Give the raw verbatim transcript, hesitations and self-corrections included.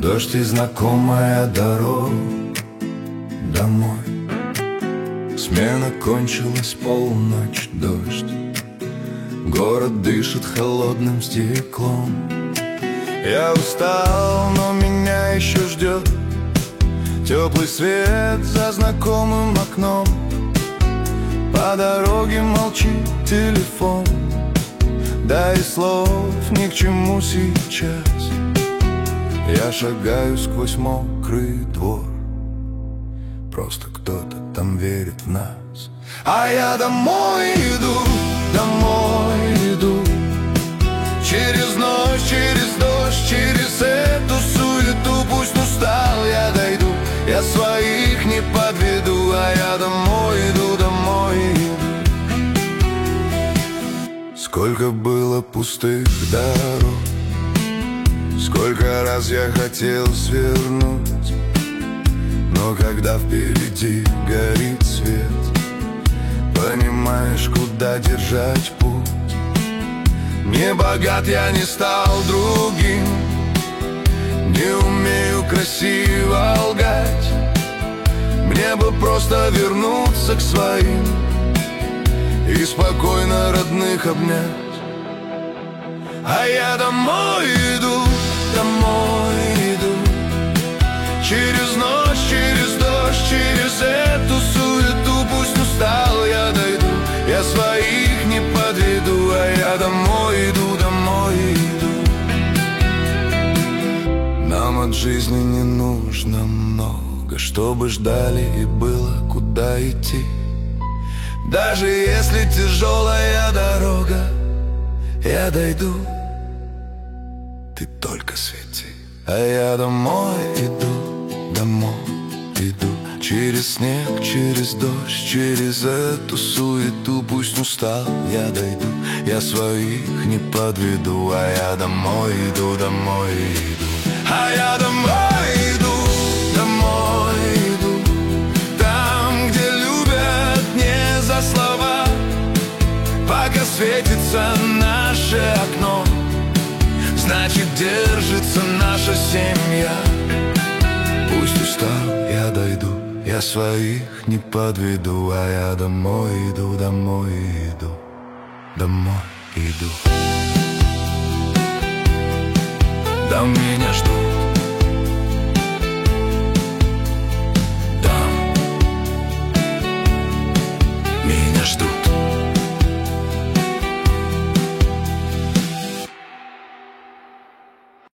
Дождь и знакомая дорога домой. Смена кончилась, полночь, дождь. Город дышит холодным стеклом. Я устал, но меня еще ждет теплый свет за знакомым окном. По дороге молчит телефон, да и слов ни к чему сейчас. Я шагаю сквозь мокрый двор, просто кто-то там верит в нас. А я домой иду, домой иду. Через ночь, через дождь, через эту суету. Пусть устал, я дойду, я своих не подведу. А я домой иду, домой иду. Сколько было пустых дорог, сколько раз я хотел свернуть, но когда впереди горит свет, понимаешь, куда держать путь. Не богат я, не стал другим, не умею красиво лгать. Мне бы просто вернуться к своим и спокойно родных обнять. А я домой иду, домой иду. Через ночь, через дождь, через эту суету. Пусть устал, я дойду, я своих не подведу. А я домой иду, домой иду. Нам от жизни не нужно много, чтобы ждали и было куда идти. Даже если тяжелая дорога, я дойду, ты только свети. А я домой иду, домой иду. Через снег, через дождь, через эту суету. Пусть устал, я дойду, я своих не подведу. А я домой иду, домой иду. А я домой иду, домой иду. Там, где любят не за слова, пока светится наше окно, значит, держится наша семья. Пусть устал, я дойду, я своих не подведу. А я домой иду, домой иду, домой иду. Там меня ждут